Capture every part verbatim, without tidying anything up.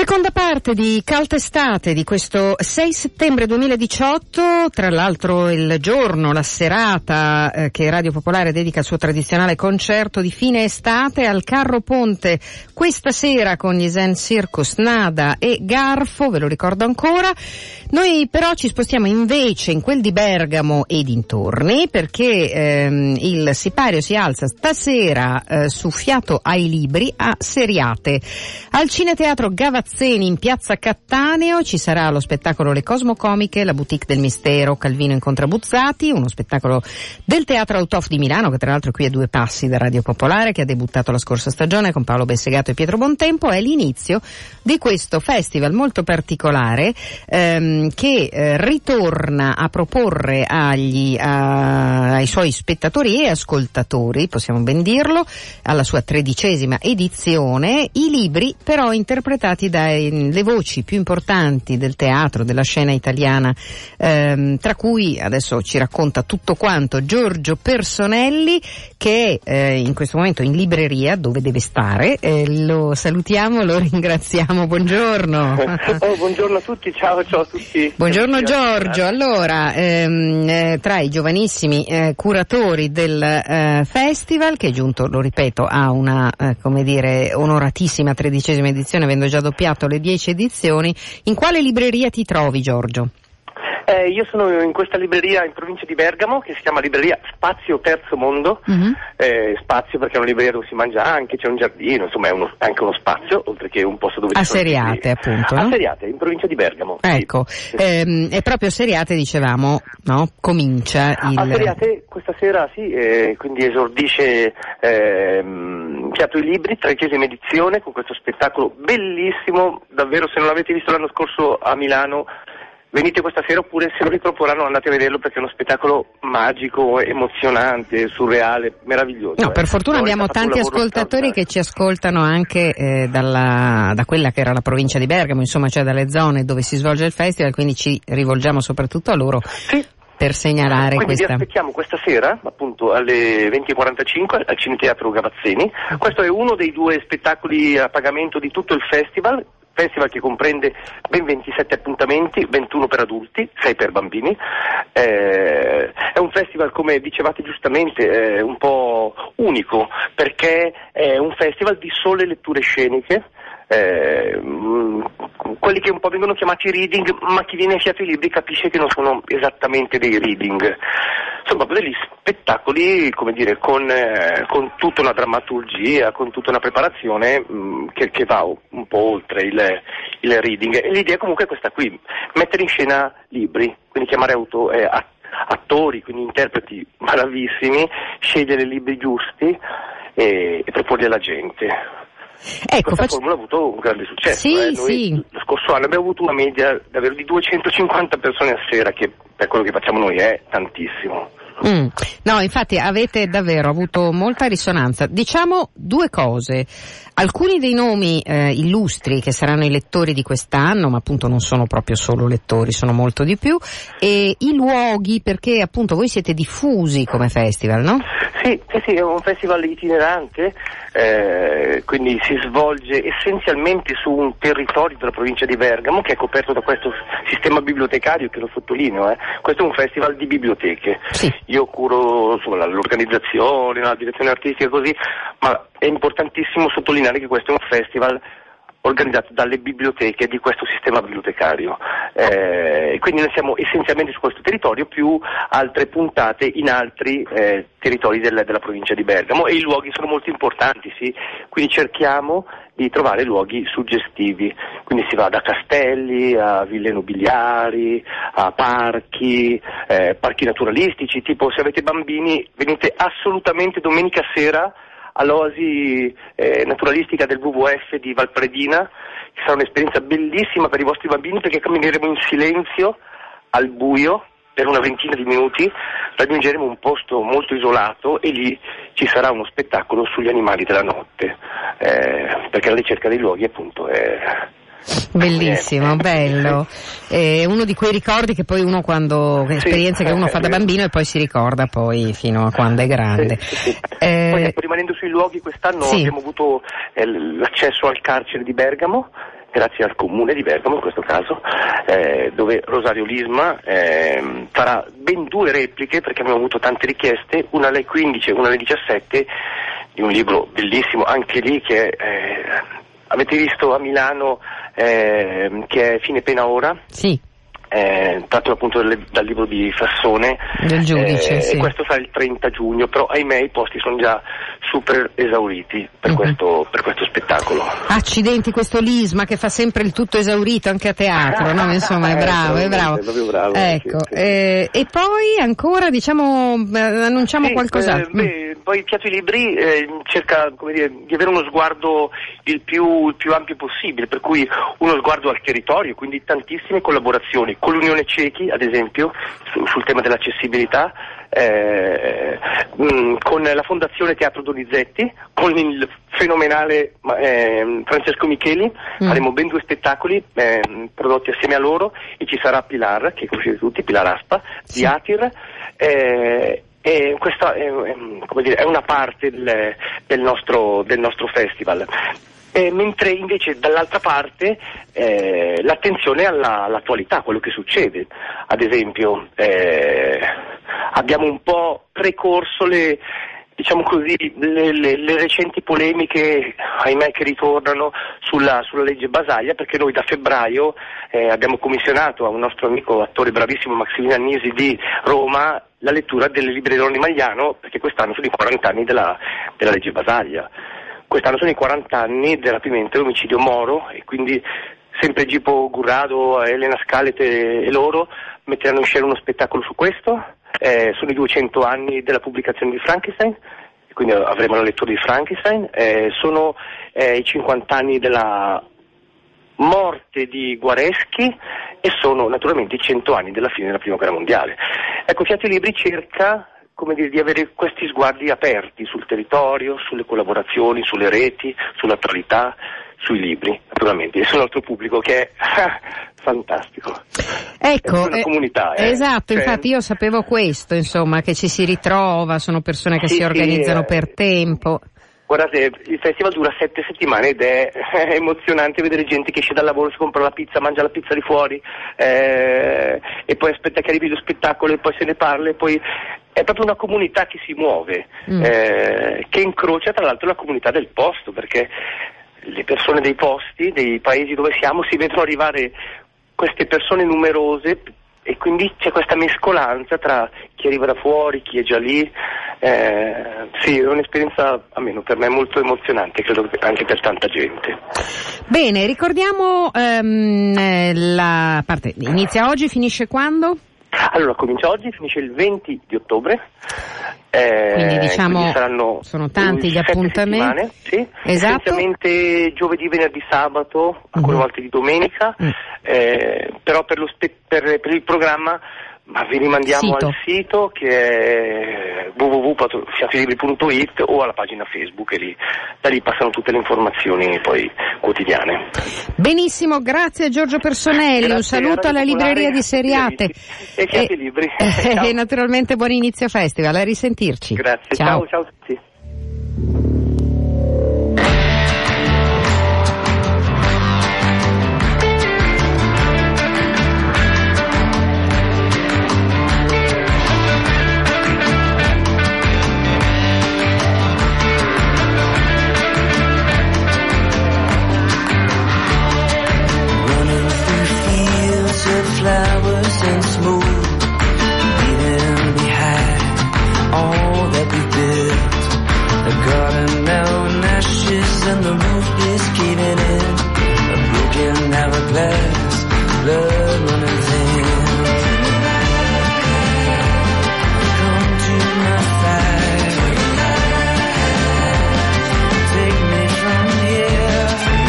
Seconda parte di Caltestate di questo sei settembre duemiladiciotto, tra l'altro il giorno, la serata eh, che Radio Popolare dedica al suo tradizionale concerto di fine estate al Carro Ponte, questa sera con gli Zen Circus, Nada e Garfo, ve lo ricordo ancora. Noi però ci spostiamo invece in quel di Bergamo e dintorni, perché ehm, il sipario si alza stasera eh, su Fiato ai Libri a Seriate. Al Cineteatro Gavazzeni in piazza Cattaneo ci sarà lo spettacolo Le Cosmocomiche, la boutique del mistero, Calvino incontra Buzzati, uno spettacolo del Teatro Autof di Milano, che tra l'altro qui a due passi da Radio Popolare, che ha debuttato la scorsa stagione con Paolo Bessegato e Pietro Bontempo. È l'inizio di questo festival molto particolare ehm, che eh, ritorna a proporre agli, a, ai suoi spettatori e ascoltatori, possiamo ben dirlo, alla sua tredicesima edizione, i libri però interpretati dalle voci più importanti del teatro, della scena italiana, ehm, tra cui adesso ci racconta tutto quanto Giorgio Personelli, che è eh, in questo momento in libreria dove deve stare. Eh, lo salutiamo, lo ringraziamo, buongiorno. Oh, buongiorno a tutti, ciao ciao a tutti. Buongiorno Giorgio, allora ehm, eh, tra i giovanissimi eh, curatori del eh, festival, che è giunto, lo ripeto, a una eh, come dire onoratissima tredicesima edizione, avendo già doppiato le dieci edizioni, in quale libreria ti trovi, Giorgio? Eh, io sono in questa libreria in provincia di Bergamo, che si chiama libreria Spazio Terzo Mondo. Uh-huh. eh, spazio perché è una libreria dove si mangia anche, c'è un giardino, insomma è uno, anche uno spazio, oltre che un posto dove a ci sono Seriate, appunto, no? A Seriate, in provincia di Bergamo. Ecco, sì. ehm, e proprio Seriate, dicevamo, no? Comincia il... A Seriate questa sera, sì, eh, quindi esordisce ehm, Fiato ai Libri, tredicesima edizione, con questo spettacolo bellissimo, davvero, se non l'avete visto l'anno scorso a Milano, venite questa sera, oppure se lo riproporranno andate a vederlo, perché è uno spettacolo magico, emozionante, surreale, meraviglioso. No, per eh. fortuna no, abbiamo tanti ascoltatori che ci ascoltano anche eh, dalla, da quella che era la provincia di Bergamo, insomma, cioè dalle zone dove si svolge il festival, quindi ci rivolgiamo soprattutto a loro. Sì. Per segnalare Quindi questa. vi aspettiamo questa sera, appunto alle venti e quarantacinque al Cineteatro Gavazzeni. Questo è uno dei due spettacoli a pagamento di tutto il festival. Festival che comprende ben ventisette appuntamenti, ventuno per adulti, sei per bambini. Eh, è un festival, come dicevate giustamente, eh, un po' unico, perché è un festival di sole letture sceniche, eh, quelli che un po' vengono chiamati reading, ma chi viene a Fiato ai Libri capisce che non sono esattamente dei reading. Sono proprio degli spettacoli, come dire, con, eh, con tutta una drammaturgia, con tutta una preparazione mh, che, che va un po' oltre il, il reading. E l'idea comunque è questa qui, mettere in scena libri, quindi chiamare auto, eh, attori, quindi interpreti bravissimi, scegliere libri giusti e, e proporli alla gente. Ecco, questa faccio... formula ha avuto un grande successo. Sì, eh. Noi sì. Lo scorso anno abbiamo avuto una media davvero di duecentocinquanta persone a sera, che per quello che facciamo noi è tantissimo. Mm. No, infatti avete davvero avuto molta risonanza. Diciamo due cose. Alcuni dei nomi eh, illustri che saranno i lettori di quest'anno, ma appunto non sono proprio solo lettori, sono molto di più, e i luoghi, perché appunto voi siete diffusi come festival, no? Sì, sì, sì, è un festival itinerante, eh, quindi si svolge essenzialmente su un territorio della provincia di Bergamo che è coperto da questo sistema bibliotecario, che lo sottolineo, eh. Questo è un festival di biblioteche. Sì. Io curo insomma, l'organizzazione, la direzione artistica, così, ma è importantissimo sottolineare che questo è un festival organizzato dalle biblioteche di questo sistema bibliotecario. Eh, quindi noi siamo essenzialmente su questo territorio, più altre puntate in altri eh, territori del, della provincia di Bergamo, e i luoghi sono molto importanti, sì? Quindi cerchiamo di trovare luoghi suggestivi, quindi si va da castelli a ville nobiliari, a parchi, eh, parchi naturalistici, tipo se avete bambini venite assolutamente domenica sera all'oasi eh, naturalistica del W W F di Valpredina, che sarà un'esperienza bellissima per i vostri bambini, perché cammineremo in silenzio al buio per una ventina di minuti, raggiungeremo un posto molto isolato e lì ci sarà uno spettacolo sugli animali della notte, eh, perché la ricerca dei luoghi appunto è... Bellissimo, bello. È uno di quei ricordi che poi uno quando, esperienze sì, che uno eh, fa da bambino e poi si ricorda poi fino a quando è grande. Sì, sì. Eh, poi ecco, rimanendo sui luoghi, quest'anno sì. abbiamo avuto eh, l'accesso al carcere di Bergamo, grazie al comune di Bergamo in questo caso, eh, dove Rosario Lisma eh, farà ben due repliche, perché abbiamo avuto tante richieste, una alle quindici e una alle diciassette, di un libro bellissimo, anche lì che eh, avete visto a Milano, eh, che è Fine pena ora? Sì. Eh, tratto appunto dal, dal libro di Fassone, del giudice, eh, sì. E questo sarà il trenta giugno, però ahimè i posti sono già super esauriti per, uh-huh. questo, per questo spettacolo. Accidenti, questo Lisma che fa sempre il tutto esaurito anche a teatro, no? Insomma è bravo, è bravo. È proprio bravo. Ecco, sì, sì. Eh, e poi ancora diciamo annunciamo sì, qualcos'altro. Eh, beh, poi Piatto ai Libri eh, cerca, come dire, di avere uno sguardo il più, il più ampio possibile, per cui uno sguardo al territorio, quindi tantissime collaborazioni con l'Unione Cechi, ad esempio, su, sul tema dell'accessibilità, eh, mh, con la Fondazione Teatro Donizetti, con il fenomenale eh, Francesco Micheli, mm. faremo ben due spettacoli eh, prodotti assieme a loro, e ci sarà Pilar, che conoscete tutti, Pilar Aspa, sì. di Atir, eh, e questa è, è, come dire, è una parte del, del, nostro, del nostro festival. Eh, mentre invece dall'altra parte eh, l'attenzione alla, all'attualità, quello che succede. Ad esempio eh, abbiamo un po' precorso le, diciamo così, le, le, le recenti polemiche, ahimè, che ritornano sulla, sulla legge Basaglia, perché noi da febbraio eh, abbiamo commissionato a un nostro amico attore bravissimo, Maximiliano Nisi di Roma, la lettura delle librerie di Magliano, perché quest'anno sono i quaranta anni della, della legge Basaglia. Quest'anno sono i quaranta anni del rapimento e omicidio Moro, e quindi sempre Gipo Gurrado, Elena Scalete e loro metteranno in scena uno spettacolo su questo. Eh, sono i duecento anni della pubblicazione di Frankenstein, quindi avremo la lettura di Frankenstein. Eh, sono eh, i cinquanta anni della morte di Guareschi, e sono naturalmente i cento anni della fine della Prima Guerra Mondiale. Ecco, Fiat Libri cerca, come dire, di avere questi sguardi aperti sul territorio, sulle collaborazioni, sulle reti, sull'attualità, sui libri, naturalmente, e sul nostro pubblico, che è fantastico. Ecco, è una comunità. Eh, eh. esatto, cioè, infatti io sapevo questo, insomma, che ci si ritrova, sono persone che sì, si organizzano sì, per eh, tempo. Guardate, il festival dura sette settimane ed è, è emozionante vedere gente che esce dal lavoro, si compra la pizza, mangia la pizza di fuori, eh, e poi aspetta che arrivi lo spettacolo e poi se ne parla, e poi è proprio una comunità che si muove, mm. eh, che incrocia tra l'altro la comunità del posto, perché le persone dei posti, dei paesi dove siamo, si vedono arrivare queste persone numerose, e quindi c'è questa mescolanza tra chi arriva da fuori, chi è già lì. Eh, sì, è un'esperienza, almeno per me, molto emozionante, credo anche per tanta gente. Bene, ricordiamo um, la parte, inizia oggi, finisce quando? Allora, comincia oggi, finisce il venti di ottobre. Eh, quindi diciamo quindi saranno sono tanti gli appuntamenti. Sì, esatto. Essenzialmente giovedì, venerdì, sabato, alcune uh-huh. volte di domenica, uh-huh. eh, però per, lo spe- per, per il programma ma vi rimandiamo sito. al sito, che è w w w punto fiat libri punto i t, o alla pagina Facebook, e lì, da lì passano tutte le informazioni poi quotidiane. Benissimo, grazie a Giorgio Personelli, grazie, un saluto alla libreria di Seriate e Fiat e, Libri e, e naturalmente buon inizio festival, a risentirci. Grazie, ciao ciao, ciao a tutti. Flowers and smoke, leaving behind all that we built. The garden now in ashes and the roof is caving in. A broken hourglass, blood running thin. Come to my fire, take me from here.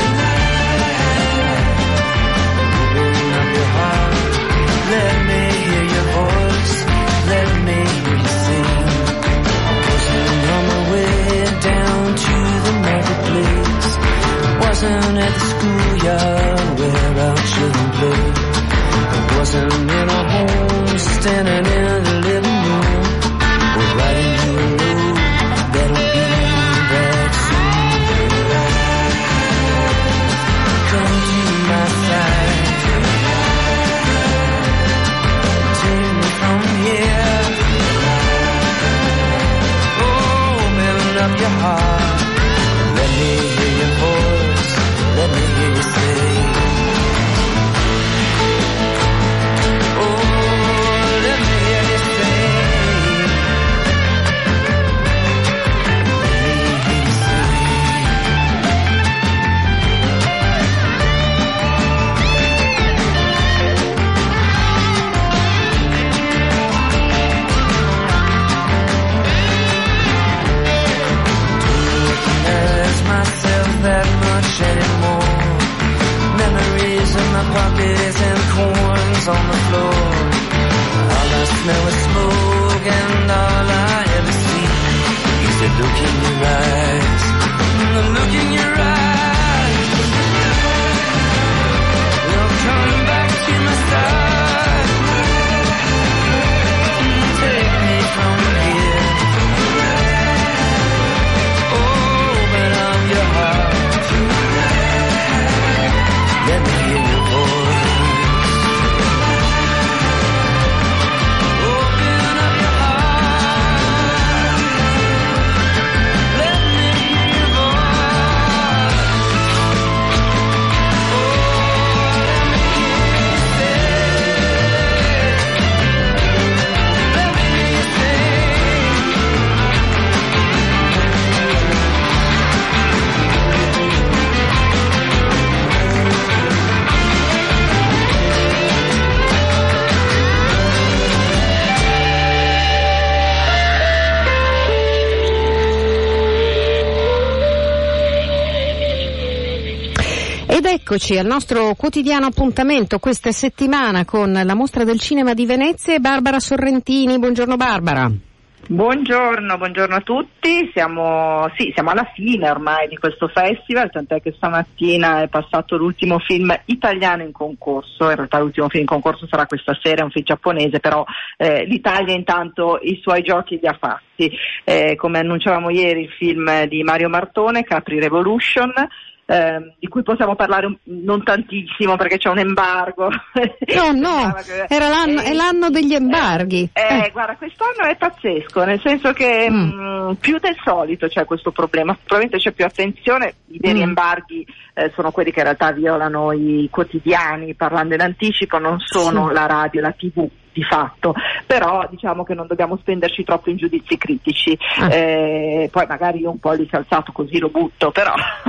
Open up your heart. Let me hear your voice, let me hear you sing. Wasn't on my way down to the marketplace, wasn't at the schoolyard where our children play. I wasn't in a home, standing in the living room, or writing you a note that'll be back soon. Come to Ed eccoci al nostro quotidiano appuntamento questa settimana con la Mostra del Cinema di Venezia e Barbara Sorrentini. Buongiorno Barbara. Buongiorno, buongiorno a tutti. Siamo, sì, siamo alla fine ormai di questo festival, tant'è che stamattina è passato l'ultimo film italiano in concorso. In realtà l'ultimo film in concorso sarà questa sera, è un film giapponese, però eh, l'Italia intanto i suoi giochi li ha fatti. Eh, come annunciavamo ieri, il film di Mario Martone, Capri Revolution, Eh, di cui possiamo parlare un, non tantissimo perché c'è un embargo. No, no, era l'anno, eh, è l'anno degli embarghi. Eh, eh. Guarda, quest'anno è pazzesco, nel senso che Mm. mh, più del solito c'è questo problema, probabilmente c'è più attenzione, i veri Mm. embarghi eh, sono quelli che in realtà violano i quotidiani parlando in anticipo, non sono Sì. la radio, la tivù di fatto, però diciamo che non dobbiamo spenderci troppo in giudizi critici. Ah. Eh, poi magari io un po' lì salzato così lo butto, però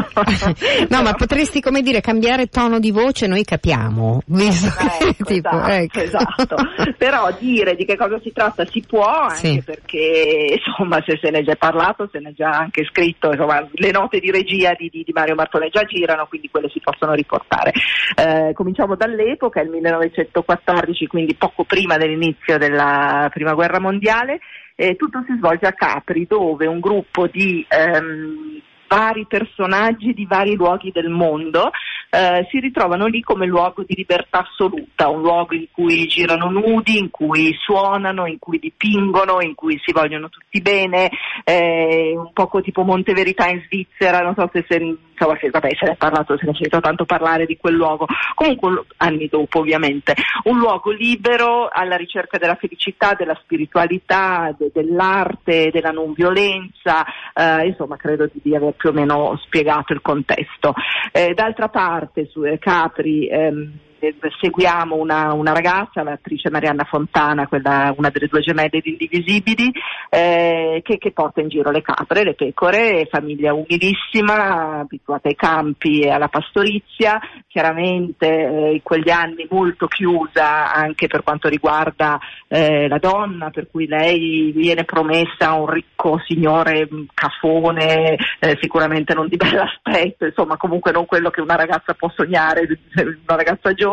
No, ma potresti, come dire, cambiare tono di voce, noi capiamo, visto che Ecco, tipo, esatto, ecco. esatto. Però dire di che cosa si tratta si può, anche Sì. perché insomma se se ne è già parlato, se ne è già anche scritto, insomma le note di regia di, di, di Mario Martone già girano, quindi quelle si possono riportare. Eh, cominciamo dall'epoca, il millenovecentoquattordici, quindi poco prima dell'inizio della prima guerra mondiale. Eh, tutto si svolge a Capri, dove un gruppo di ehm, vari personaggi di vari luoghi del mondo eh, si ritrovano lì come luogo di libertà assoluta, un luogo in cui girano nudi, in cui suonano, in cui dipingono, in cui si vogliono tutti bene, eh, un poco tipo Monteverità in Svizzera, non so se, se insomma se, vabbè, se ne è parlato, se ne è sentito tanto parlare di quel luogo, comunque anni dopo ovviamente, un luogo libero alla ricerca della felicità, della spiritualità, de, dell'arte, della non violenza, eh, insomma credo di, di aver più o meno spiegato il contesto. Eh, d'altra parte su eh, Capri ehm, seguiamo una, una ragazza, l'attrice Marianna Fontana, quella, una delle due gemelle di Indivisibili, eh, che, che porta in giro le capre, le pecore, famiglia umilissima, abituata ai campi e alla pastorizia, chiaramente eh, in quegli anni molto chiusa anche per quanto riguarda eh, la donna, per cui lei viene promessa a un ricco signore cafone, eh, sicuramente non di bell'aspetto, insomma comunque non quello che una ragazza può sognare, una ragazza giovane.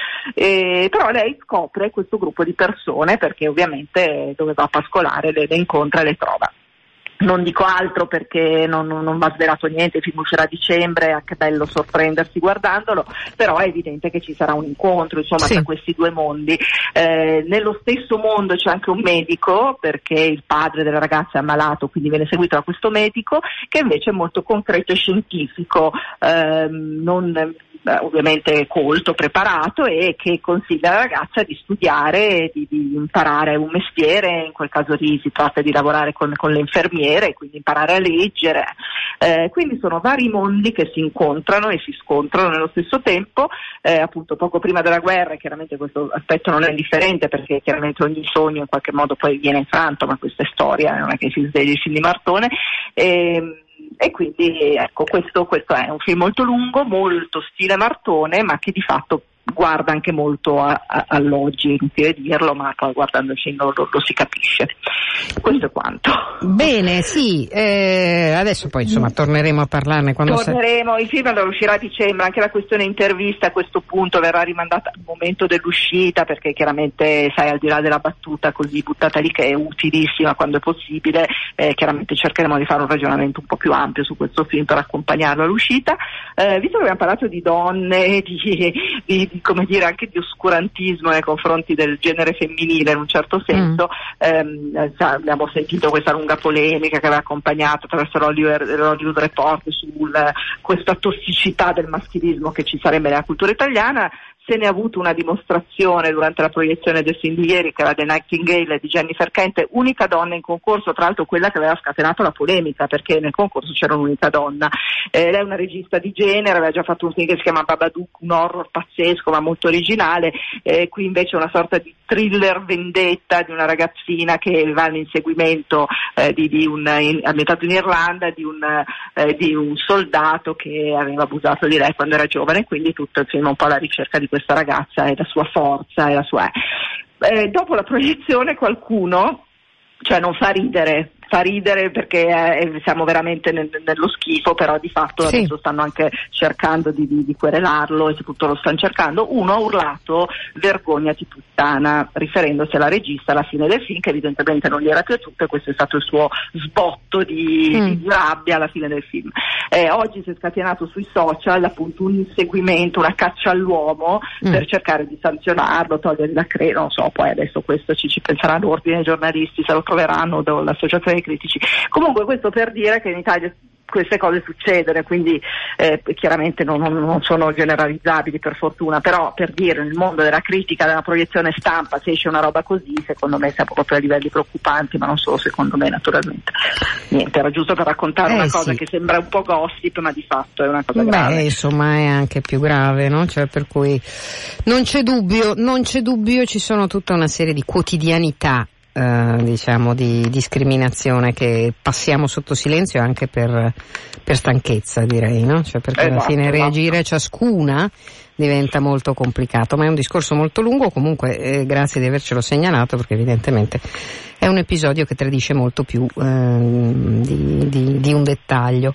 Eh, però lei scopre questo gruppo di persone perché ovviamente dove va a pascolare le, le incontra e le trova. Non dico altro perché non, non, non va svelato niente, il film uscirà a dicembre, anche bello sorprendersi guardandolo, però è evidente che ci sarà un incontro insomma Sì. tra questi due mondi. Eh, nello stesso mondo c'è anche un medico, perché il padre della ragazza è ammalato, quindi viene seguito da questo medico che invece è molto concreto e scientifico, ehm, non ovviamente colto, preparato, e che consiglia alla ragazza di studiare, di, di imparare un mestiere, in quel caso lì si tratta di lavorare con, con le infermiere, quindi imparare a leggere. Eh, quindi sono vari mondi che si incontrano e si scontrano nello stesso tempo, eh, appunto poco prima della guerra, e chiaramente questo aspetto non è indifferente perché chiaramente ogni sogno in qualche modo poi viene infranto, ma questa è storia, non è che si svegli il film di Martone. E, E quindi ecco, questo, questo è un film molto lungo, molto stile Martone, ma che di fatto guarda anche molto a, a, all'oggi, inutile dirlo, ma poi guardando il film lo, lo, lo si capisce. Questo è quanto. Bene, sì, eh, adesso poi insomma torneremo a parlarne quando Torneremo, il film allora uscirà a dicembre, anche la questione intervista a questo punto verrà rimandata al momento dell'uscita, perché chiaramente sai, al di là della battuta così buttata lì che è utilissima quando è possibile, eh, chiaramente cercheremo di fare un ragionamento un po' più ampio su questo film per accompagnarlo all'uscita. Eh, visto che abbiamo parlato di donne, di, di, di come dire anche di oscurantismo nei confronti del genere femminile in un certo senso, mm. ehm, sa, abbiamo sentito questa lunga polemica che aveva accompagnato attraverso l'Hollywood Report su questa tossicità del maschilismo che ci sarebbe nella cultura italiana. Se ne ha avuto una dimostrazione durante la proiezione del film di ieri, che era The Nightingale di Jennifer Kent, unica donna in concorso, tra l'altro quella che aveva scatenato la polemica, perché nel concorso c'era un'unica donna. Eh, lei è una regista di genere, aveva già fatto un film che si chiama Babadook, un horror pazzesco ma molto originale, eh, qui invece è una sorta di thriller vendetta di una ragazzina che va all'inseguimento eh, di, di un, in, ambientato in Irlanda, di un, eh, di un soldato che aveva abusato di lei quando era giovane, quindi tutto il film è un po' alla ricerca di questa ragazza e la sua forza e la sua... Eh, dopo la proiezione qualcuno, cioè non fa ridere, fa ridere perché eh, siamo veramente nel, nello schifo, però di fatto sì. adesso stanno anche cercando di, di, di querelarlo e soprattutto lo stanno cercando. Uno ha urlato vergognati puttana, riferendosi alla regista alla fine del film, che evidentemente non gli era piaciuto, e questo è stato il suo sbotto di, mm. di rabbia alla fine del film. Eh, oggi si è scatenato sui social appunto un inseguimento, una caccia all'uomo mm. per cercare di sanzionarlo, togliergli la credo, non so, poi adesso questo ci, ci penserà l'ordine dei giornalisti, se lo troveranno, o l'associazione dei critici. Comunque questo per dire che in Italia queste cose succedono, quindi eh, chiaramente non, non sono generalizzabili per fortuna, però per dire nel mondo della critica, della proiezione stampa, se esce una roba così, secondo me siamo proprio a livelli preoccupanti, ma non solo secondo me naturalmente. Niente, era giusto per raccontare eh, una cosa sì. che sembra un po' gossip, ma di fatto è una cosa Beh, grave. Beh, insomma è anche più grave, no? Cioè per cui non c'è dubbio, non c'è dubbio, ci sono tutta una serie di quotidianità Uh, diciamo di discriminazione che passiamo sotto silenzio anche per, per stanchezza, direi, no? Cioè perché esatto, alla fine reagire a ciascuna diventa molto complicato, ma è un discorso molto lungo. Comunque eh, grazie di avercelo segnalato, perché evidentemente è un episodio che tradisce molto più eh, di, di, di un dettaglio.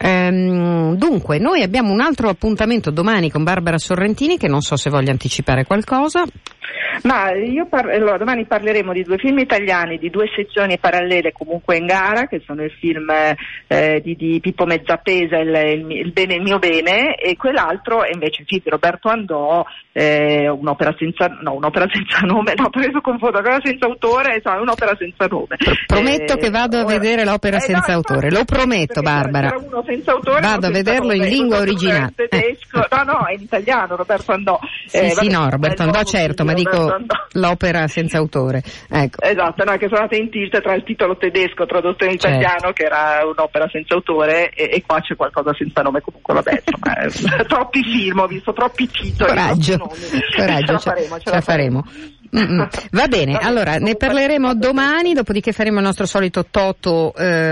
Ehm, dunque noi abbiamo un altro appuntamento domani con Barbara Sorrentini, che non so se voglia anticipare qualcosa. Ma io par- allora, domani parleremo di due film italiani, di due sezioni parallele comunque in gara, che sono il film eh, di, di Pippo Mezzapesa, il, il, il bene il mio bene, e quell'altro è invece il film di Roberto Andò, eh, un'opera senza no un'opera senza nome, no, preso confondo, un'opera senza autore, insomma, un'opera senza nome. Prometto eh, che vado a ora, vedere l'opera eh, senza no, autore, lo prometto, Barbara. Uno senza autore, vado a vederlo in lingua originale. Tedesco, no, no, è in italiano, Roberto Andò. Sì, eh, sì, vabbè, no, Roberto Andò certo, ma dico l'opera senza autore, ecco. Esatto, no, che sono andate in tilt tra il titolo tedesco tradotto in italiano, certo, che era un'opera senza autore, e, e qua c'è qualcosa senza nome, comunque vabbè, insomma, eh, troppi film, ho visto troppi titoli, coraggio, troppi nomi. coraggio, ce la faremo, ce, ce la faremo. faremo. Mm-mm. Va bene, Vabbè, allora ne parleremo domani, dopodiché faremo il nostro solito Toto,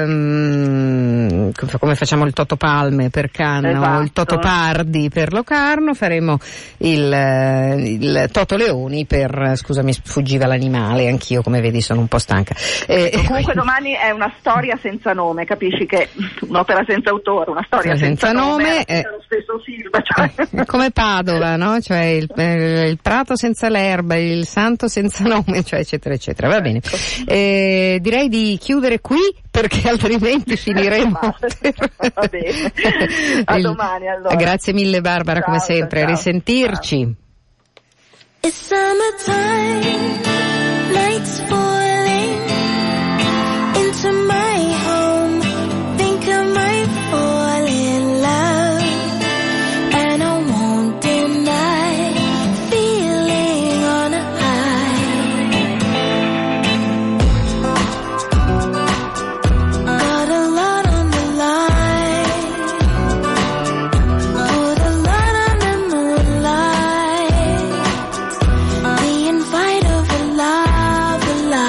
ehm, come facciamo il Toto Palme per Cannes, esatto, o il Toto Pardi per Locarno, faremo il, il Toto Leoni per, scusami, sfuggiva l'animale, anch'io come vedi sono un po' stanca. Eh, Comunque domani è una storia senza nome, capisci che un'opera senza autore, una storia senza, senza nome, nome è lo stesso film, cioè. Come Padova, no? Cioè il, il prato senza l'erba, il santo senza nome, cioè eccetera eccetera. Va bene, eh, direi di chiudere qui perché altrimenti finiremo per... Va bene, a domani allora. Grazie mille Barbara, ciao, come sempre, ciao, risentirci. Ciao. It's summertime, nights falling into my home, think I might fall in love, and I won't deny feeling on a love,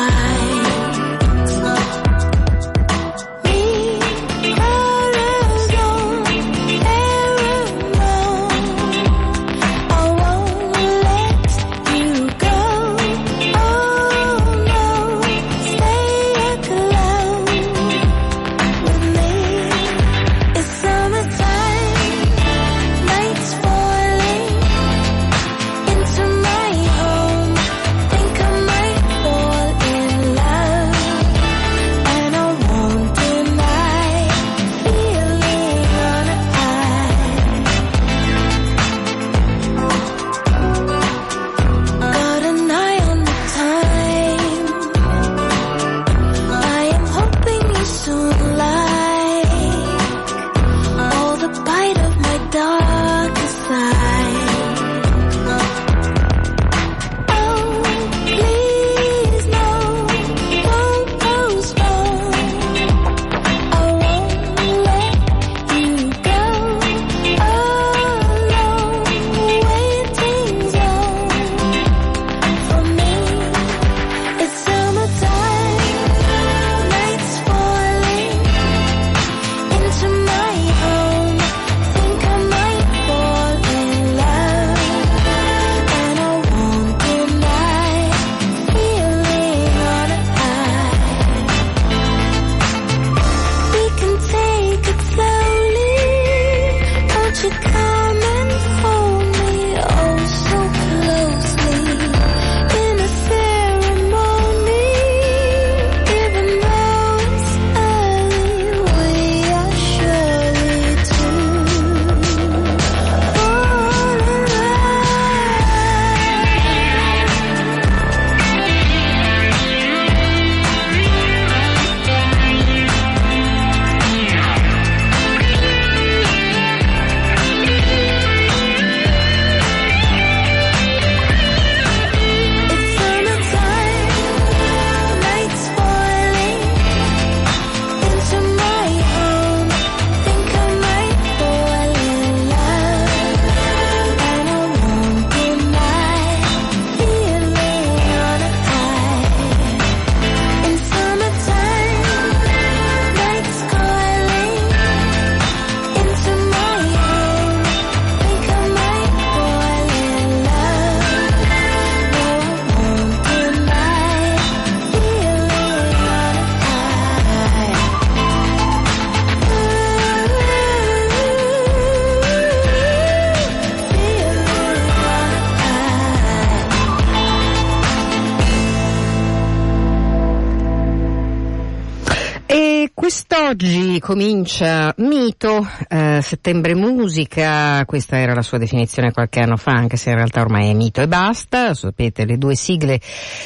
Oggi comincia Mito, eh, settembre musica, questa era la sua definizione qualche anno fa, anche se in realtà ormai è Mito e basta. Sapete, le due sigle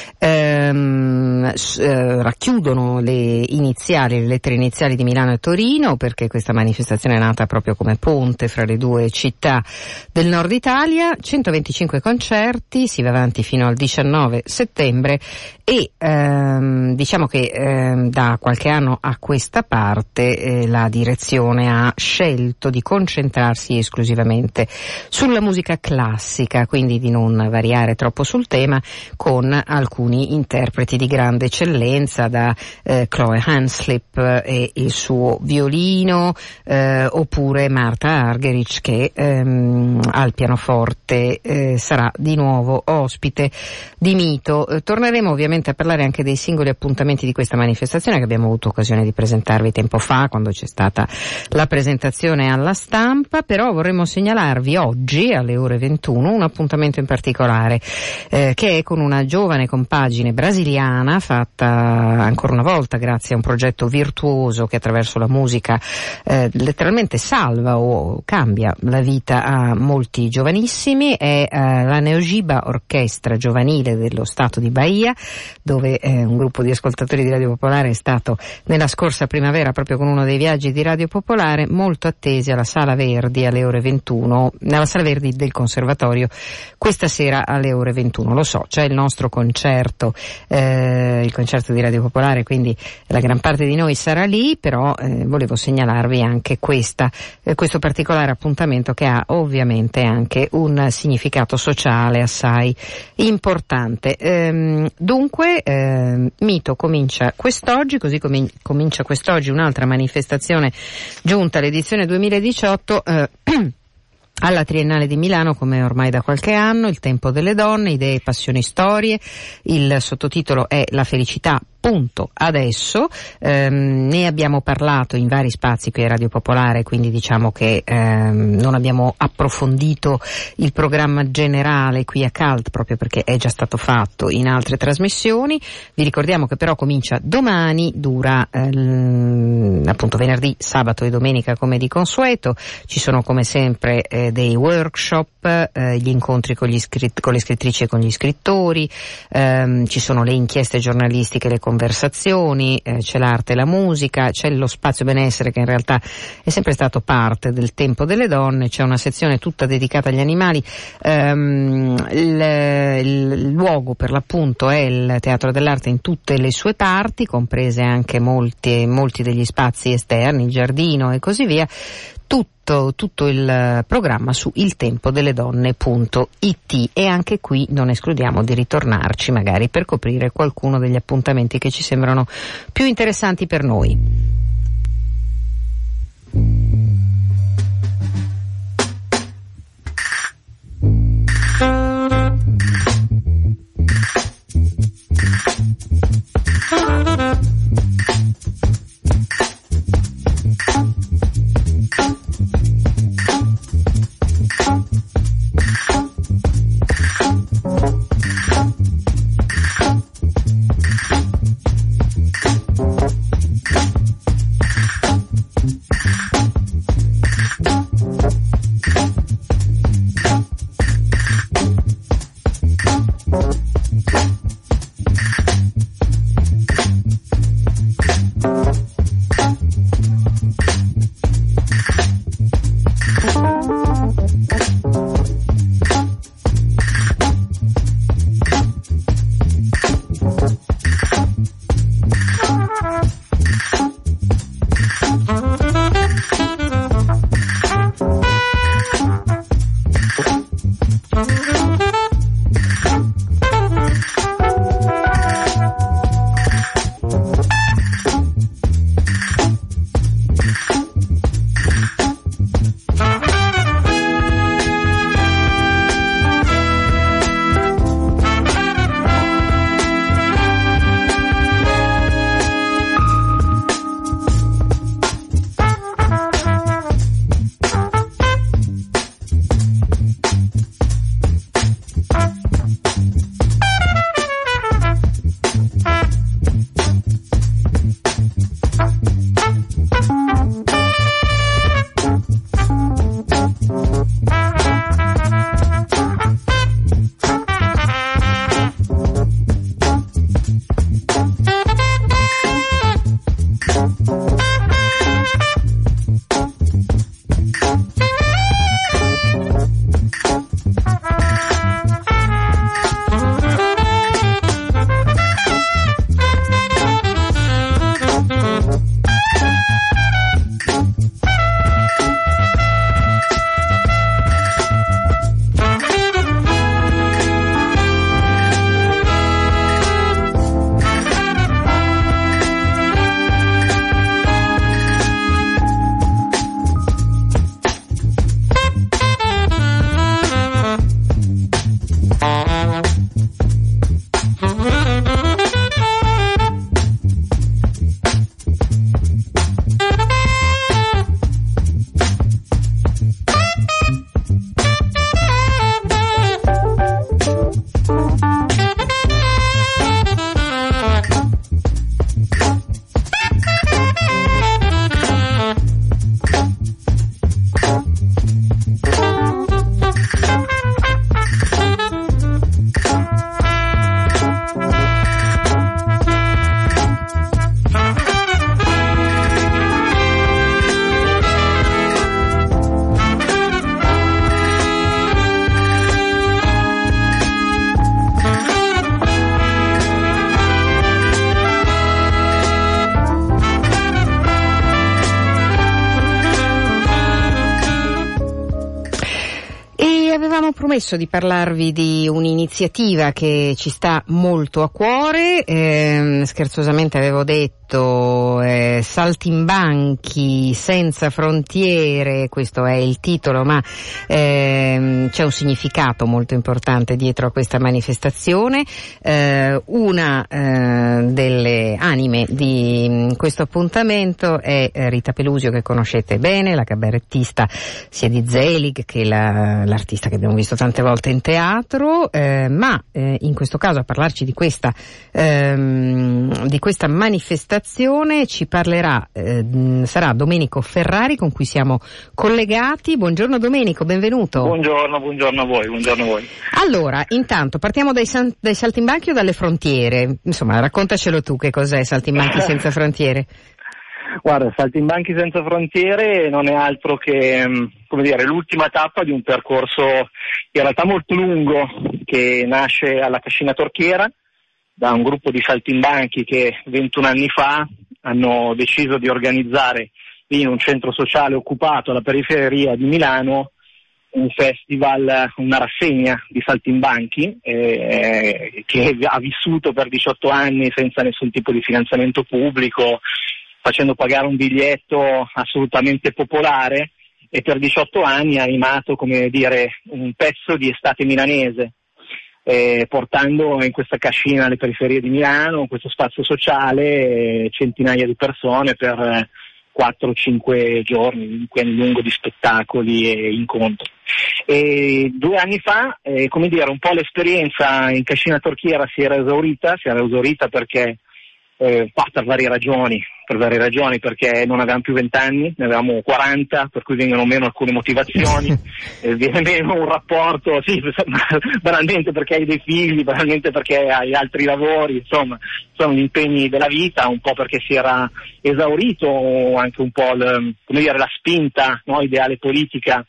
ehm, eh, racchiudono le iniziali, le lettere iniziali di Milano e Torino, perché questa manifestazione è nata proprio come ponte fra le due città del nord Italia. centoventicinque concerti, si va avanti fino al diciannove settembre e ehm, diciamo che ehm, da qualche anno a questa parte eh, la direzione ha scelto di concentrarsi esclusivamente sulla musica classica, quindi di non variare troppo sul tema, con alcuni interpreti di grande eccellenza, da eh, Chloe Hanslip e il suo violino, eh, oppure Marta Argerich che ehm, al pianoforte eh, sarà di nuovo ospite di Mito. Eh, torneremo ovviamente a parlare anche dei singoli appuntamenti di questa manifestazione che abbiamo avuto occasione di presentarvi tempo fa quando c'è stata la presentazione alla stampa, però vorremmo segnalarvi oggi alle ore ventuno un appuntamento in particolare eh, che è con una giovane compagine brasiliana fatta ancora una volta grazie a un progetto virtuoso che attraverso la musica eh, letteralmente salva o cambia la vita a molti giovanissimi. È eh, la Neogiba Orchestra Giovanile dello Stato di Bahia, dove eh, un gruppo di ascoltatori di Radio Popolare è stato nella scorsa primavera proprio con uno dei viaggi di Radio Popolare, molto attesi alla Sala Verdi alle ore ventuno, nella Sala Verdi del Conservatorio questa sera alle ore ventuno. Lo so, c'è il nostro concerto, eh, il concerto di Radio Popolare, quindi la gran parte di noi sarà lì, però eh, volevo segnalarvi anche questa, eh, questo particolare appuntamento che ha ovviamente anche un significato sociale assai importante. Ehm, dunque eh, Mito comincia quest'oggi, così com- comincia quest'oggi un'altra manifestazione giunta all'edizione duemiladiciotto eh, alla Triennale di Milano, come ormai da qualche anno, il tempo delle donne, idee, passioni, storie. Il sottotitolo è La felicità punto adesso. ehm, ne abbiamo parlato in vari spazi qui a Radio Popolare, quindi diciamo che ehm, non abbiamo approfondito il programma generale qui a Cult proprio perché è già stato fatto in altre trasmissioni. Vi ricordiamo che però comincia domani, dura ehm, appunto venerdì, sabato e domenica come di consueto. Ci sono come sempre eh, dei workshop, eh, gli incontri con, gli iscrit- con le scrittrici e con gli scrittori, ehm, ci sono le inchieste giornalistiche, le conversazioni, eh, c'è l'arte e la musica, c'è lo spazio benessere che in realtà è sempre stato parte del tempo delle donne, c'è una sezione tutta dedicata agli animali. ehm, il, il luogo per l'appunto è il Teatro dell'Arte in tutte le sue parti, comprese anche molti, molti degli spazi esterni, il giardino e così via. Tutto, tutto il programma su il tempo delle donne punto it, e anche qui non escludiamo di ritornarci magari per coprire qualcuno degli appuntamenti che ci sembrano più interessanti per noi. promesso di parlarvi di un'iniziativa che ci sta molto a cuore, eh, scherzosamente avevo detto eh, Saltimbanchi senza frontiere, questo è il titolo, ma eh, c'è un significato molto importante dietro a questa manifestazione. Eh, una eh, delle anime di questo appuntamento è Rita Pelusio, che conoscete bene, la cabarettista sia di Zelig che la, l'artista che abbiamo visto tante volte in teatro, eh, ma eh, in questo caso a parlarci di questa ehm, di questa manifestazione ci parlerà eh, sarà Domenico Ferrari, con cui siamo collegati. Buongiorno Domenico, benvenuto. Buongiorno, buongiorno a voi, buongiorno a voi. Allora, intanto partiamo dai, san, dai saltimbanchi o dalle frontiere? Insomma, raccontacelo tu, che cos'è Saltimbanchi senza frontiere. Guarda, Saltimbanchi senza frontiere non è altro che, come dire, l'ultima tappa di un percorso in realtà molto lungo, che nasce alla Cascina Torchiera da un gruppo di saltimbanchi che ventuno anni fa hanno deciso di organizzare in un centro sociale occupato alla periferia di Milano un festival, una rassegna di saltimbanchi eh, che ha vissuto per diciotto anni senza nessun tipo di finanziamento pubblico, facendo pagare un biglietto assolutamente popolare, e per diciotto anni ha animato, come dire, un pezzo di estate milanese, eh, portando in questa cascina alle periferie di Milano, in questo spazio sociale, eh, centinaia di persone per eh, quattro o cinque giorni, un weekend lungo di spettacoli e incontri. E due anni fa, eh, come dire, un po' l'esperienza in Cascina Torchiera si era esaurita, si era esaurita perché Eh, per varie ragioni, per varie ragioni, perché non avevamo più vent'anni, ne avevamo quaranta, per cui vengono meno alcune motivazioni, eh, viene meno un rapporto, sì, banalmente perché hai dei figli, banalmente perché hai altri lavori, insomma, sono gli impegni della vita, un po' perché si era esaurito anche un po' il, come dire, la spinta, no, ideale politica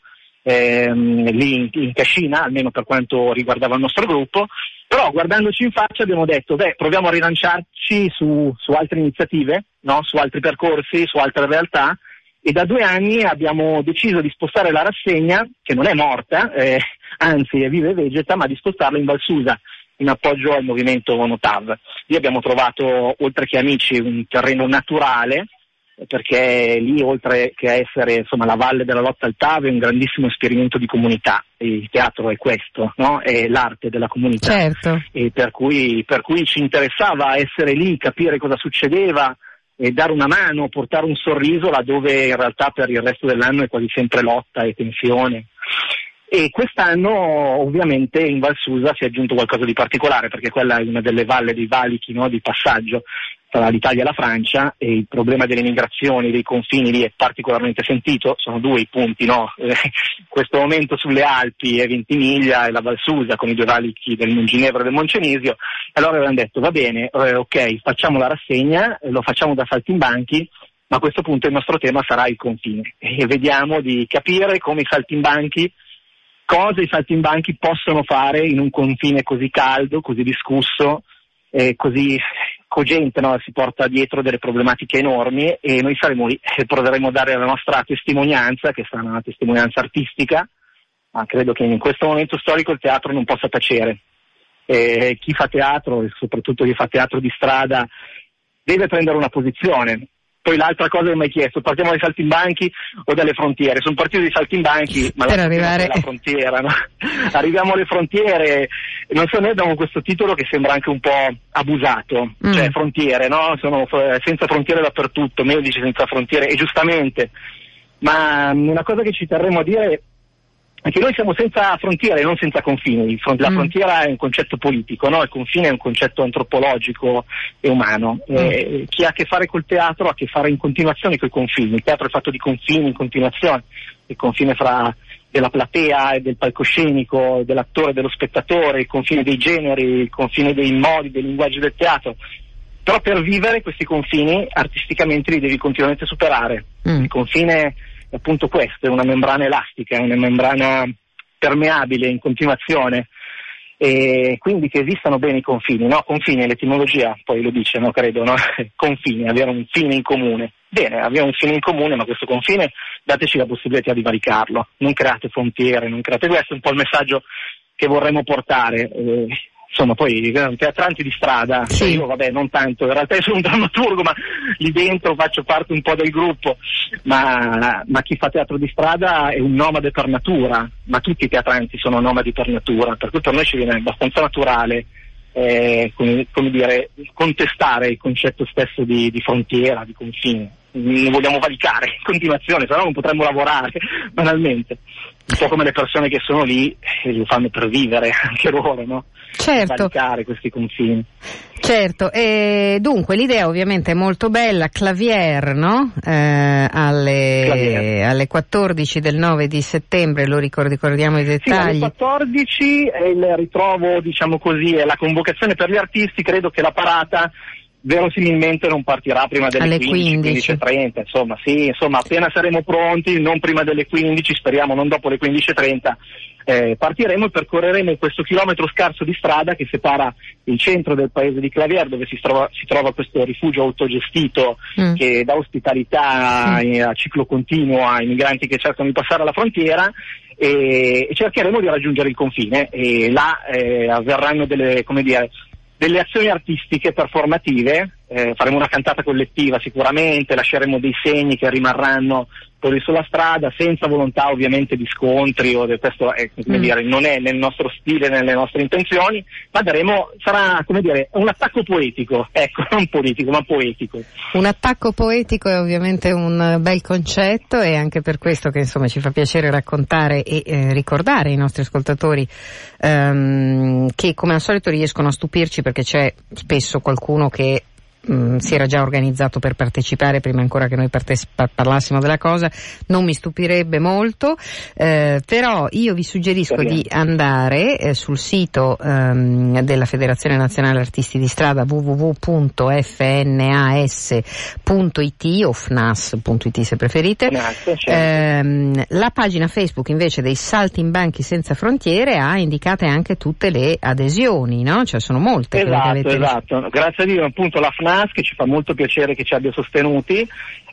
ehm, lì in, in Cascina, almeno per quanto riguardava il nostro gruppo. Però guardandoci in faccia abbiamo detto, beh, proviamo a rilanciarci su, su altre iniziative, no? Su altri percorsi, su altre realtà, e da due anni abbiamo deciso di spostare la rassegna, che non è morta, eh, anzi è viva e vegeta, ma di spostarla in Valsusa, in appoggio al movimento Notav. Lì abbiamo trovato, oltre che amici, un terreno naturale, perché lì, oltre che essere, insomma, la valle della lotta al T A V, è un grandissimo esperimento di comunità. Il teatro è questo, no? È l'arte della comunità. Certo. E per cui, per cui ci interessava essere lì, capire cosa succedeva e dare una mano, portare un sorriso laddove in realtà per il resto dell'anno è quasi sempre lotta e tensione. E quest'anno ovviamente in Valsusa si è aggiunto qualcosa di particolare, perché quella è una delle valle dei valichi, no, di passaggio tra l'Italia e la Francia, e il problema delle migrazioni, dei confini lì è particolarmente sentito. Sono due i punti, no? Eh, in questo momento sulle Alpi è Ventimiglia e la Valsusa, con i due valichi del Monginevro e del Moncenisio. Allora avevano detto, va bene, eh, ok, facciamo la rassegna, lo facciamo da saltimbanchi, ma a questo punto il nostro tema sarà il confine, e vediamo di capire come i saltimbanchi, cosa i saltimbanchi possono fare in un confine così caldo, così discusso, eh, così cogente, no? Si porta dietro delle problematiche enormi, e noi saremo lì e proveremo a dare la nostra testimonianza, che sarà una testimonianza artistica, ma credo che in questo momento storico il teatro non possa tacere. E chi fa teatro, e soprattutto chi fa teatro di strada, deve prendere una posizione. Poi l'altra cosa che mi hai chiesto, partiamo dai saltimbanchi o dalle frontiere? Sono partito dai saltimbanchi, ma per la arrivare alla frontiera, no? Arriviamo alle frontiere, non so, noi abbiamo questo titolo che sembra anche un po' abusato, mm. cioè frontiere, no? Sono senza frontiere dappertutto, medici senza frontiere, e giustamente, ma una cosa che ci terremo a dire è che noi siamo senza frontiere, non senza confini. La mm. frontiera è un concetto politico, no? Il confine è un concetto antropologico e umano. Mm. Eh, chi ha a che fare col teatro ha a che fare in continuazione con i confini. Il teatro è fatto di confini in continuazione, il confine fra della platea e del palcoscenico, dell'attore e dello spettatore, il confine dei generi, il confine dei modi, dei linguaggi del teatro. Però per vivere questi confini artisticamente li devi continuamente superare. Mm. Il confine è appunto questo, è una membrana elastica, è una membrana permeabile in continuazione, e quindi che esistano bene i confini, no? Confini, l'etimologia poi lo dice, no? Credo, no? Confini, avere un fine in comune. Bene, abbiamo un fine in comune, ma questo confine dateci la possibilità di varicarlo, non create frontiere, non create, questo è un po' il messaggio che vorremmo portare. Eh, insomma, poi teatranti di strada, sì. Cioè io vabbè non tanto, in realtà io sono un drammaturgo, ma lì dentro faccio parte un po' del gruppo, ma, ma chi fa teatro di strada è un nomade per natura, ma tutti i teatranti sono nomadi per natura, per cui per noi ci viene abbastanza naturale eh, come, come dire, contestare il concetto stesso di, di frontiera, di confine. Non vogliamo valicare in continuazione, se no non potremmo lavorare banalmente, un po' come le persone che sono lì e lo fanno per vivere anche loro, no? Certo. Valicare questi confini. Certo, e dunque l'idea ovviamente è molto bella, Clavier, no? Eh, alle, Clavier. alle quattordici del nove di settembre, lo ricord- ricordiamo i Sì, alle dettagli. quattordici è il ritrovo, diciamo così, è la convocazione per gli artisti, credo che la parata verosimilmente non partirà prima delle alle quindici, quindici e trenta, insomma, sì, insomma, appena saremo pronti, non prima delle quindici, speriamo non dopo le quindici e trenta, eh, partiremo e percorreremo questo chilometro scarso di strada che separa il centro del paese di Clavier, dove si trova, si trova questo rifugio autogestito mm. che dà ospitalità mm. a ciclo continuo ai migranti che cercano di passare la frontiera, e, e cercheremo di raggiungere il confine, e là eh, avverranno delle, come dire, delle azioni artistiche performative, eh, faremo una cantata collettiva sicuramente, lasceremo dei segni che rimarranno poi sulla strada, senza volontà ovviamente di scontri, o de, questo è, come mm. dire, non è nel nostro stile, nelle nostre intenzioni, ma daremo, sarà come dire un attacco poetico, ecco, non politico ma poetico. Un attacco poetico è ovviamente un bel concetto, e anche per questo che insomma ci fa piacere raccontare e eh, ricordare ai nostri ascoltatori ehm, che come al solito riescono a stupirci, perché c'è spesso qualcuno che Mm, si era già organizzato per partecipare prima ancora che noi partec- parlassimo della cosa. Non mi stupirebbe molto, eh, però io vi suggerisco Speriamo. di andare eh, sul sito ehm, della Federazione Nazionale Artisti di Strada, w w w punto f n a s punto i t o f n a s punto i t se preferite. Grazie, certo. ehm, la pagina Facebook invece dei Saltimbanchi Senza Frontiere ha indicate anche tutte le adesioni, no? Cioè sono molte. Esatto, che avete... esatto. Grazie a Dio, appunto, la F N A S, che ci fa molto piacere che ci abbia sostenuti,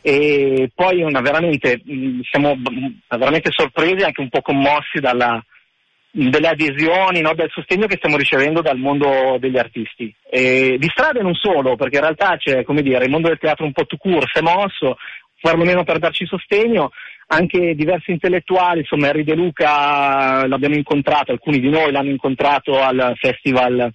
e poi una veramente mh, siamo b- veramente sorpresi, anche un po' commossi dalla, delle adesioni, no, del sostegno che stiamo ricevendo dal mondo degli artisti. E di strada e non solo, perché in realtà c'è, come dire, il mondo del teatro un po' tout court si è mosso, perlomeno per darci sostegno. Anche diversi intellettuali, insomma, Henry De Luca l'abbiamo incontrato, alcuni di noi l'hanno incontrato al festival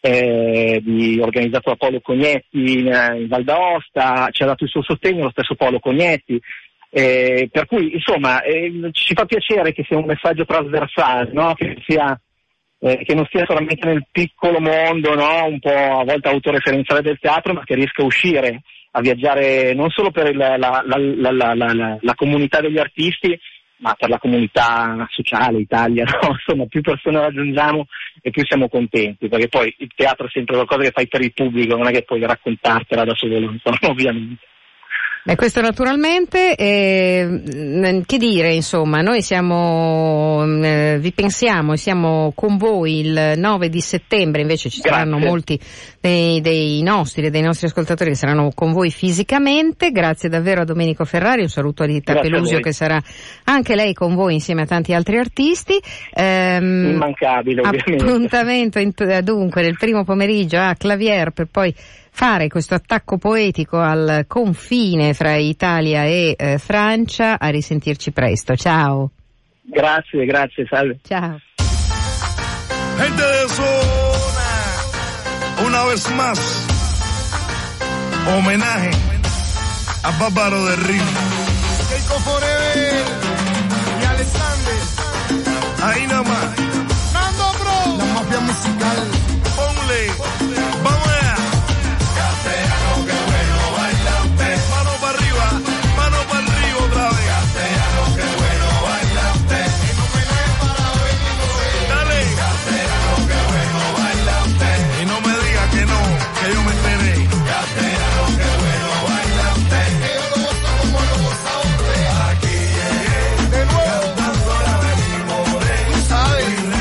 eh, di, organizzato da Paolo Cognetti in, in Val d'Aosta, ci ha dato il suo sostegno lo stesso Paolo Cognetti, eh, per cui insomma eh, ci fa piacere che sia un messaggio trasversale, no? Che sia eh, che non stia solamente nel piccolo mondo, no? Un po' a volte autoreferenziale del teatro, ma che riesca a uscire, a viaggiare non solo per il, la, la, la, la, la, la comunità degli artisti, ma per la comunità sociale, Italia, no? Insomma, più persone raggiungiamo e più siamo contenti, perché poi il teatro è sempre qualcosa che fai per il pubblico, non è che puoi raccontartela da solo, insomma, ovviamente. Beh, questo naturalmente, eh, che dire, insomma, noi siamo, eh, vi pensiamo e siamo con voi il nove di settembre, invece ci saranno Grazie. molti dei, dei nostri e dei nostri ascoltatori che saranno con voi fisicamente. Grazie davvero a Domenico Ferrari, un saluto a Rita Grazie Pelusio a che sarà anche lei con voi insieme a tanti altri artisti. Ehm, Immancabile, ovviamente. Appuntamento in, dunque nel primo pomeriggio a Clavier, per poi fare questo attacco poetico al confine fra Italia e eh, Francia. A risentirci presto, ciao. Grazie, grazie, salve. Ciao. Gente de zona, una vez más, homenaje a Bárbaro del Ritmo. Keiko Forever y Alexander, ahí nada más. Nando Bro, la mafia musical. Ponle, vamos allá. Castellano, qué bueno baila usted. Mano para arriba, mano para arriba otra vez. Castellano, qué bueno baila usted. En homenaje para Benito. Dale. Castellano, qué bueno baila usted. Y no me diga que no, que yo me enteré. Castellano, qué bueno baila usted. Que yo lo gozo como lo goza usted. Aquí llegué, de nuevo, cantando la venimos, tú sabes.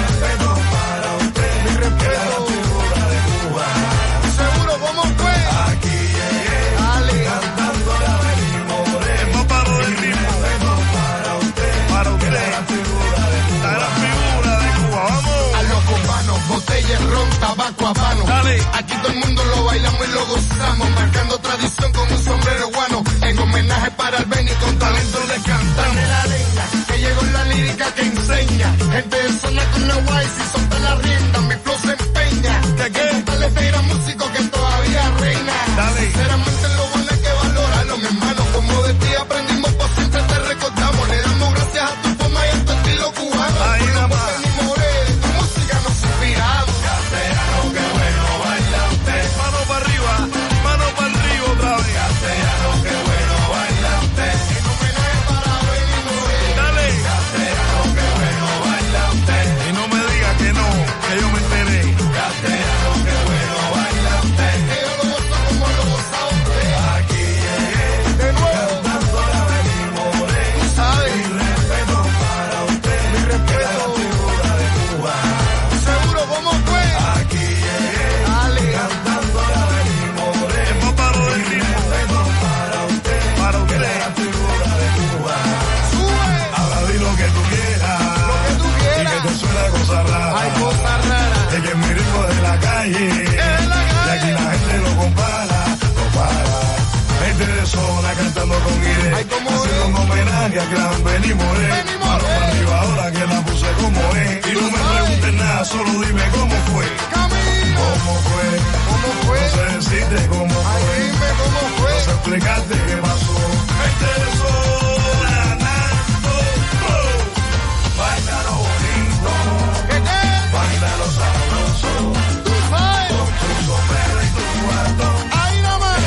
botellas, ron, tabaco, habano. Dale. Aquí todo el mundo lo bailamos y lo gozamos, marcando tradición con un sombrero guano, en homenaje para el Beni con talento le cantamos. La leña, que llegó la lírica que enseña, gente de zona con la guay, si solta la rienda, mi flow se empeña. ¿De qué? Dale de ir a músico que todavía reina. Dale. Sinceramente lo bueno es que valorarlo, mi hermano, como de ti aprendimos, pues siempre te recordamos, le damos gracias a tu forma y a tu estilo cubano. Ahí nada más. Ni more, de tu música nos inspiramos. Castellano, qué bueno baila usted. Mano para arriba, mano para arriba otra vez. Castellano, qué bueno baila usted. En homenaje para Benny Moré. Dale. Castellano, qué bueno baila usted. Y no me diga que no, que yo me enteré. Castellano, qué bueno baila usted. Que yo lo gozo como lo goza usted. Aquí llegué, de nuevo, cantando la Benny Moré. Tú sabes. Mi respeto para usted. Mi respeto. La figura de Cuba. Seguro, ¿cómo fue? Aquí llegué, dale, cantando la Benny Moré. El más paro del ritmo. Respeto para usted. Para usted. La figura de Cuba. Sube. Ahora di lo que tú quieras. Lo que tú quieras. Y que te suena cosa rara. Hay cosas raras. Es que mi ritmo es de la calle. Es de la calle. Y aquí la gente lo compara, lo para. Gente de zona cantando con ideas. Ay, ¿cómo haciendo un homenaje a gran Benny Moré. Benny Moré. Mano para arriba ahora que la puse como es. Y no me preguntes nada, solo dime cómo fue. Camino. ¿Cómo fue? ¿Cómo fue? No sé decirte cómo fue. Ay, dime cómo fue. No sé explicarte qué pasó. Gente de zona, Nando, oh. Bailalo bonito. ¿Qué qué? Bailalo sabroso. Tú sabes. Con tu sombrero y tu cuarto. Ahí nomás.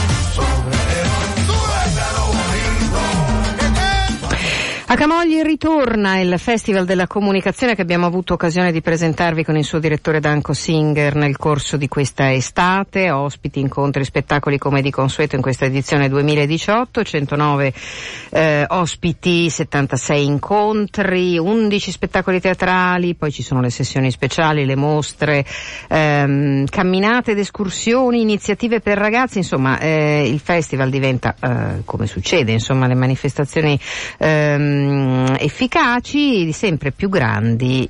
Bailalo bonito. ¿Qué qué? A Camogli ritorna il Festival della Comunicazione che abbiamo avuto occasione di presentarvi con il suo direttore Danko Singer nel corso di questa estate, ospiti, incontri, spettacoli come di consueto in questa edizione duemiladiciotto, centonove eh, ospiti, settantasei incontri, undici spettacoli teatrali, poi ci sono le sessioni speciali, le mostre, ehm, camminate ed escursioni, iniziative per ragazzi, insomma eh, il festival diventa, eh, come succede, insomma le manifestazioni ehm, efficaci, sempre più grandi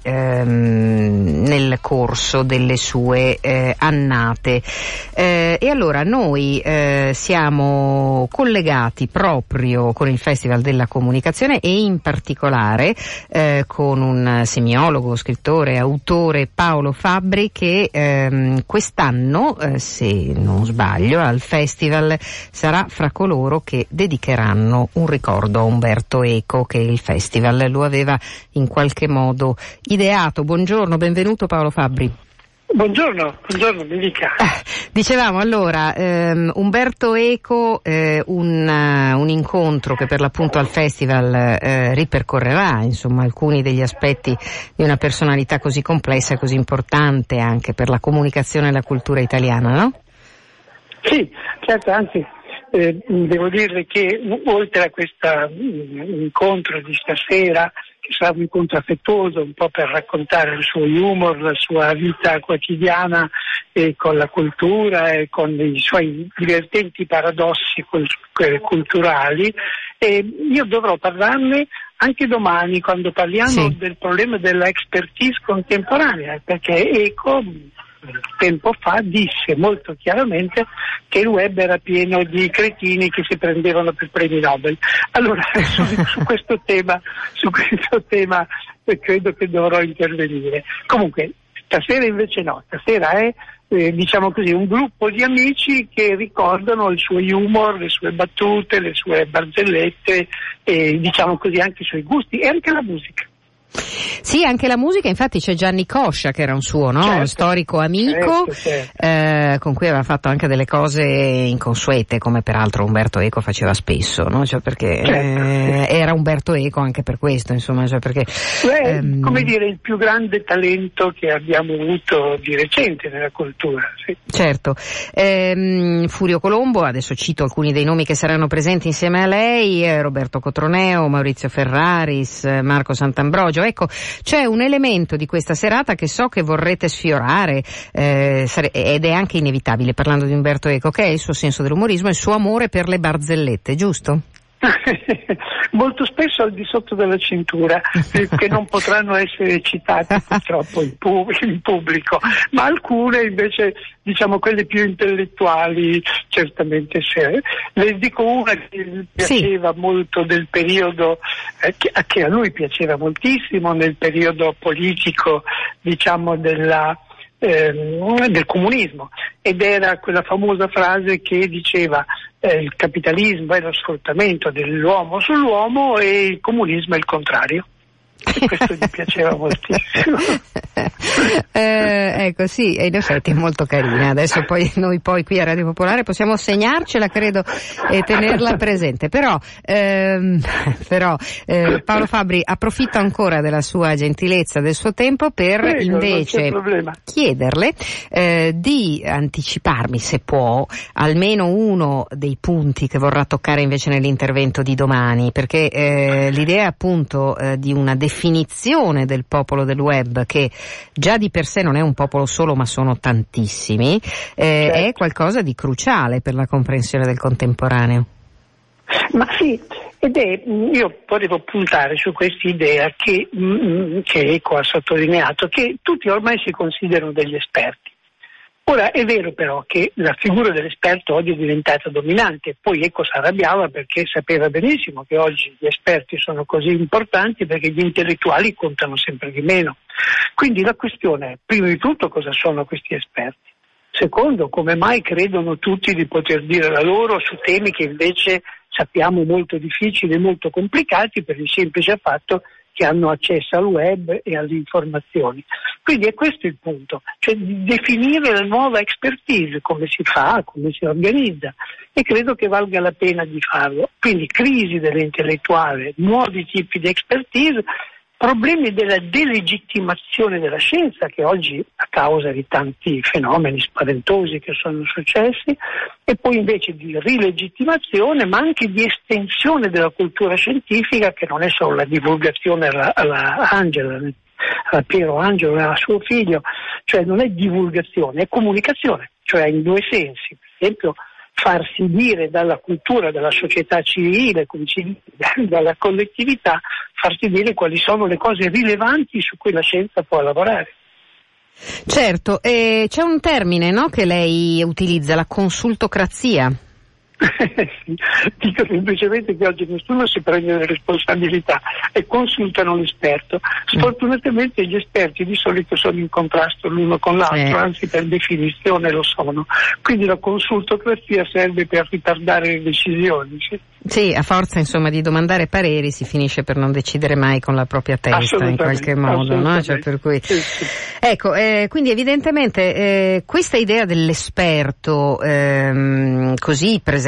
ehm, nel corso delle sue eh, annate. Eh, e allora noi eh, siamo collegati proprio con il Festival della Comunicazione e in particolare eh, con un semiologo, scrittore, autore, Paolo Fabbri, che ehm, quest'anno, eh, se non sbaglio, al Festival sarà fra coloro che dedicheranno un ricordo a Umberto Eco, che il Festival lo aveva in qualche modo ideato. Buongiorno, benvenuto Paolo Fabbri. Buongiorno, buongiorno, mi dica. Eh, dicevamo allora, ehm, Umberto Eco, eh, un, uh, un incontro che per l'appunto al Festival eh, ripercorrerà insomma alcuni degli aspetti di una personalità così complessa e così importante anche per la comunicazione e la cultura italiana, no? Sì, certo, anzi eh, devo dirle che oltre a questo incontro di stasera, che sarà un incontro affettuoso, un po' per raccontare il suo humor, la sua vita quotidiana eh, con la cultura e con i suoi divertenti paradossi culturali, e io dovrò parlarne anche domani quando parliamo sì. del problema della expertise contemporanea, perché Eco tempo fa disse molto chiaramente che il web era pieno di cretini che si prendevano per premi Nobel. Allora su, su questo tema su questo tema credo che dovrò intervenire. Comunque stasera invece no, stasera è eh, diciamo così un gruppo di amici che ricordano il suo humor, le sue battute, le sue barzellette e diciamo così anche i suoi gusti e anche la musica. Sì, anche la musica, infatti c'è Gianni Coscia che era un suo, no? Certo, storico amico, certo, certo. Eh, con cui aveva fatto anche delle cose inconsuete, come peraltro Umberto Eco faceva spesso, no? Cioè perché certo, eh, sì. era Umberto Eco anche per questo, insomma, cioè perché Beh, ehm... come dire, il più grande talento che abbiamo avuto di recente nella cultura, sì. Certo. Ehm, Furio Colombo, adesso cito alcuni dei nomi che saranno presenti insieme a lei, eh, Roberto Cotroneo, Maurizio Ferraris, eh, Marco Sant'Ambrogio. Ecco, c'è un elemento di questa serata che so che vorrete sfiorare, eh, sare- ed è anche inevitabile parlando di Umberto Eco, che è il suo senso dell'umorismo e il suo amore per le barzellette, giusto? Molto spesso al di sotto della cintura, eh, che non potranno essere citati purtroppo in, pub- in pubblico, ma alcune invece, diciamo quelle più intellettuali, certamente sì. Le dico una che mi piaceva sì. molto del periodo, eh, che, che a lui piaceva moltissimo, nel periodo politico, diciamo, della Ehm, del comunismo, ed era quella famosa frase che diceva eh, il capitalismo è lo sfruttamento dell'uomo sull'uomo e il comunismo è il contrario. Questo gli piaceva moltissimo. eh, ecco sì, in effetti è molto carina. Adesso poi noi poi qui a Radio Popolare possiamo segnarcela, credo, e tenerla presente. Però, ehm, però eh, Paolo Fabbri, approfitto ancora della sua gentilezza, del suo tempo per Prego, invece chiederle eh, di anticiparmi, se può, almeno uno dei punti che vorrà toccare invece nell'intervento di domani, perché eh, l'idea appunto eh, di una definizione del popolo del web, che già di per sé non è un popolo solo ma sono tantissimi, eh, certo. è qualcosa di cruciale per la comprensione del contemporaneo. Ma sì, ed è, io volevo puntare su questa idea che, che Eco ha sottolineato, che tutti ormai si considerano degli esperti. Ora è vero però che la figura dell'esperto oggi è diventata dominante, poi Eco si arrabbiava perché sapeva benissimo che oggi gli esperti sono così importanti perché gli intellettuali contano sempre di meno. Quindi la questione è, prima di tutto, cosa sono questi esperti? Secondo, come mai credono tutti di poter dire la loro su temi che invece sappiamo molto difficili e molto complicati per il semplice fatto che hanno accesso al web e alle informazioni. Quindi è questo il punto, cioè definire la nuova expertise, come si fa, come si organizza, e credo che valga la pena di farlo. Quindi crisi dell'intellettuale, nuovi tipi di expertise, problemi della delegittimazione della scienza, che oggi a causa di tanti fenomeni spaventosi che sono successi, e poi invece di rilegittimazione, ma anche di estensione della cultura scientifica, che non è solo la divulgazione alla, alla Angela, a Piero Angelo e a suo figlio, cioè non è divulgazione, è comunicazione, cioè in due sensi. Per esempio, farsi dire dalla cultura, dalla società civile, come ci dice, dalla collettività, farsi dire quali sono le cose rilevanti su cui la scienza può lavorare. Certo, eh, c'è un termine, no, che lei utilizza, la consultocrazia. Sì, dico semplicemente che oggi nessuno si prende le responsabilità e consultano l'esperto. Sfortunatamente gli esperti di solito sono in contrasto l'uno con l'altro, eh. anzi per definizione lo sono. Quindi la consultocrazia serve per ritardare le decisioni. Sì, sì, a forza insomma di domandare pareri si finisce per non decidere mai con la propria testa in qualche modo, no? Cioè, per cui... sì, sì. Ecco, eh, quindi evidentemente eh, questa idea dell'esperto ehm, così presente,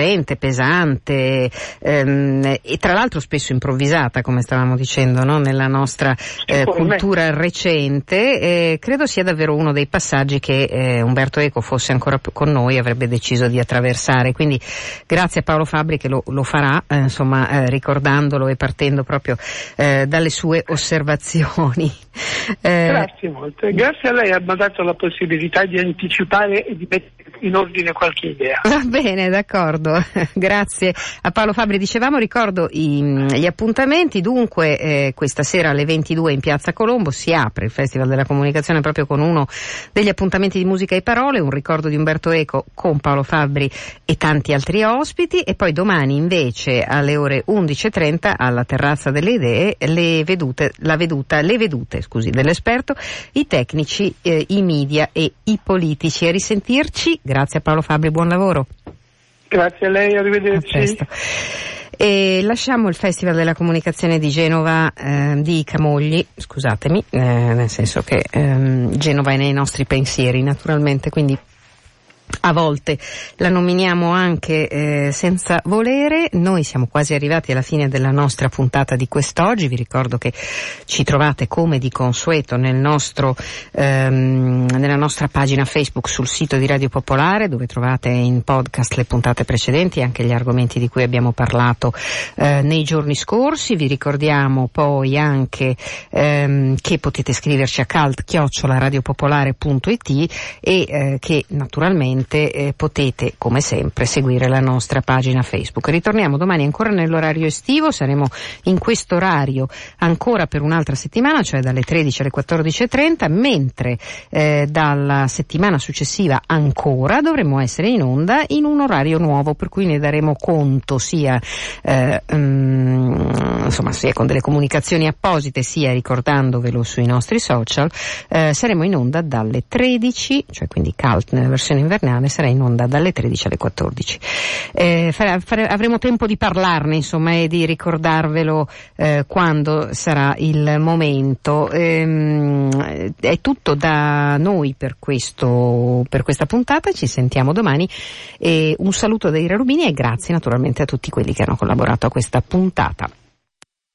pesante ehm, e tra l'altro spesso improvvisata, come stavamo dicendo, no? Nella nostra eh, cultura recente, eh, credo sia davvero uno dei passaggi che eh, Umberto Eco, fosse ancora con noi, avrebbe deciso di attraversare. Quindi grazie a Paolo Fabbri che lo, lo farà, eh, insomma, eh, ricordandolo e partendo proprio eh, dalle sue osservazioni. Eh, grazie molto, e grazie a lei, ha dato la possibilità di anticipare e di mettere in ordine qualche idea. Va bene, d'accordo. Grazie a Paolo Fabbri. Dicevamo, ricordo i, gli appuntamenti. Dunque eh, questa sera alle ventidue in Piazza Colombo si apre il Festival della Comunicazione proprio con uno degli appuntamenti di musica e parole, un ricordo di Umberto Eco con Paolo Fabbri e tanti altri ospiti, e poi domani invece alle ore undici e trenta alla Terrazza delle Idee le vedute, la veduta, le vedute scusi, dell'esperto, i tecnici, eh, i media e i politici. A risentirci. Grazie a Paolo Fabbri, buon lavoro. Grazie a lei, arrivederci. E lasciamo il Festival della Comunicazione di Genova, eh, di Camogli, scusatemi, eh, nel senso che ehm, Genova è nei nostri pensieri naturalmente, quindi a volte la nominiamo anche eh, senza volere. Noi siamo quasi arrivati alla fine della nostra puntata di quest'oggi. Vi ricordo che ci trovate come di consueto nel nostro ehm, nella nostra pagina Facebook, sul sito di Radio Popolare, dove trovate in podcast le puntate precedenti e anche gli argomenti di cui abbiamo parlato eh, nei giorni scorsi. Vi ricordiamo poi anche ehm, che potete scriverci a cult chiocciola radiopopolare punto it e eh, che naturalmente naturalmente eh, potete come sempre seguire la nostra pagina Facebook. Ritorniamo domani ancora nell'orario estivo, saremo in questo orario ancora per un'altra settimana, cioè dalle tredici alle quattordici e trenta, mentre eh, dalla settimana successiva ancora dovremo essere in onda in un orario nuovo, per cui ne daremo conto sia eh, um, insomma sia con delle comunicazioni apposite sia ricordandovelo sui nostri social. Eh, saremo in onda dalle tredici, cioè quindi Cult nella versione invernale sarà in onda dalle tredici alle quattordici. Eh, fare, fare, avremo tempo di parlarne insomma e di ricordarvelo eh, quando sarà il momento. Ehm, è tutto da noi per questo per questa puntata, ci sentiamo domani e un saluto da Ira Rubini e grazie naturalmente a tutti quelli che hanno collaborato a questa puntata.